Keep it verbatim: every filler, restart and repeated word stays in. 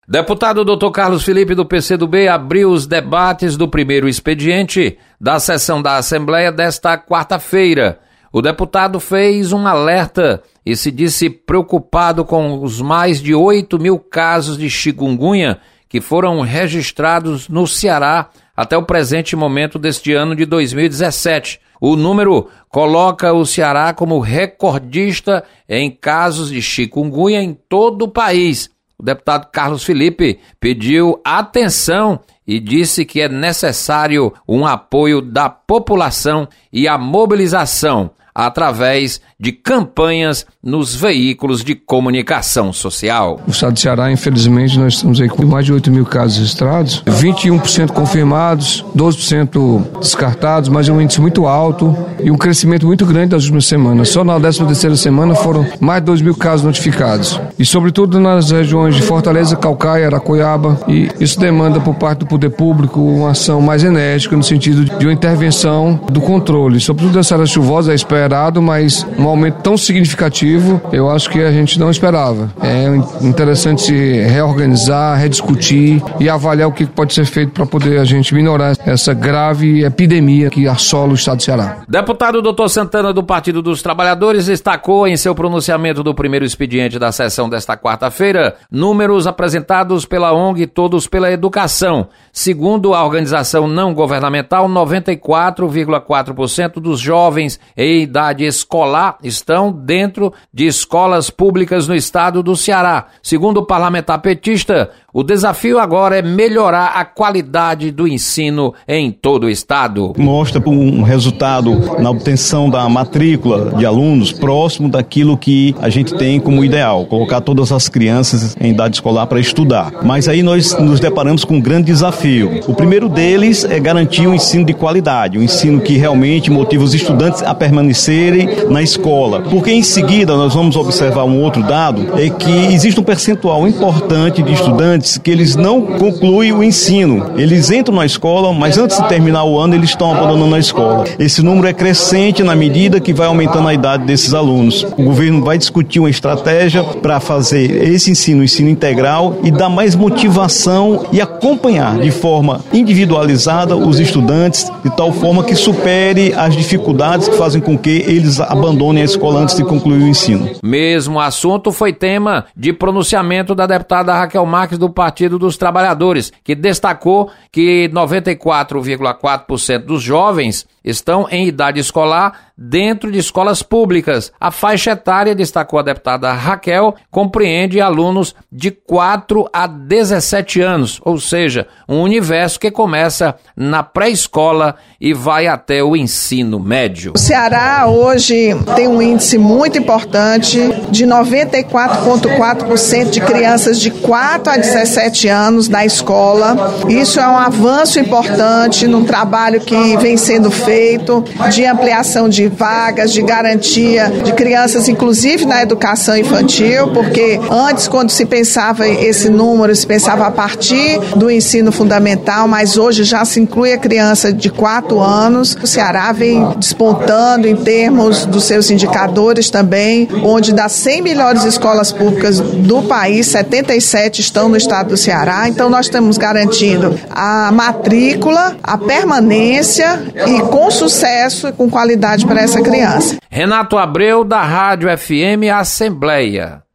Deputado doutor Carlos Felipe do P C do B abriu os debates do primeiro expediente da sessão da Assembleia desta quarta-feira. O deputado fez um alerta e se disse preocupado com os mais de oito mil casos de chikungunya que foram registrados no Ceará até o presente momento deste ano de dois mil e dezessete. O número coloca o Ceará como recordista em casos de chikungunya em todo o país. O deputado Carlos Felipe pediu atenção e disse que é necessário um apoio da população e a mobilização através de campanhas nos veículos de comunicação social. O estado do Ceará, infelizmente, nós estamos aí com mais de oito mil casos registrados, vinte e um por cento confirmados, doze por cento descartados, mas é um índice muito alto e um crescimento muito grande das últimas semanas. Só na décima terceira semana foram mais de dois mil casos notificados. E sobretudo nas regiões de Fortaleza, Caucaia, Aracoiaba, e isso demanda por parte do poder público uma ação mais enérgica no sentido de uma intervenção do controle. Sobretudo nessa área chuvosa é esperado, mas um aumento tão significativo, eu acho que a gente não esperava. É interessante se reorganizar, rediscutir e avaliar o que pode ser feito para poder a gente minorar essa grave epidemia que assola o estado do Ceará. Deputado doutor Santana do Partido dos Trabalhadores destacou em seu pronunciamento do primeiro expediente da sessão desta quarta-feira números apresentados pela O N G Todos pela Educação. Segundo a organização não governamental, noventa e quatro vírgula quatro por cento dos jovens em idade escolar estão dentro de escolas públicas no estado do Ceará. Segundo o parlamentar petista, o desafio agora é melhorar a qualidade do ensino em todo o estado. Mostra um resultado na obtenção da matrícula de alunos próximo daquilo que a gente tem como ideal, colocar todas as crianças em idade escolar para estudar. Mas aí nós nos deparamos com um grande desafio. O primeiro deles é garantir um ensino de qualidade, um ensino que realmente motiva os estudantes a permanecerem na escola. Porque em seguida nós vamos observar um outro dado, é que existe um percentual importante de estudantes que eles não concluem o ensino. Eles entram na escola, mas antes de terminar o ano eles estão abandonando a escola. Esse número é crescente na medida que vai aumentando a idade desses alunos. O governo vai discutir uma estratégia para fazer esse ensino, ensino integral, e dar mais motivação e acompanhar de forma individualizada os estudantes, de tal forma que supere as dificuldades que fazem com que eles abandonem a escola antes de concluir o ensino. Mesmo assunto foi tema de pronunciamento da deputada Raquel Marques do Partido dos Trabalhadores, que destacou que noventa e quatro vírgula quatro por cento dos jovens estão em idade escolar dentro de escolas públicas. A faixa etária, destacou a deputada Raquel, compreende alunos de quatro a dezessete anos, ou seja, um universo que começa na pré-escola e vai até o ensino médio. O Ceará hoje tem um índice muito importante de noventa e quatro vírgula quatro por cento de crianças de quatro a dezessete anos na escola. Isso é um avanço importante num trabalho que vem sendo feito de ampliação de vagas, de garantia de crianças, inclusive na educação infantil, porque antes, quando se pensava esse número, se pensava a partir do ensino fundamental, mas hoje já se inclui a criança de quatro anos. O Ceará vem despontando em termos dos seus indicadores também, onde das cem melhores escolas públicas do país, setenta e sete estão no estado do Ceará. Então nós estamos garantindo a matrícula, a permanência e com sucesso e com qualidade para essa criança. Renato Abreu, da Rádio F M Assembleia.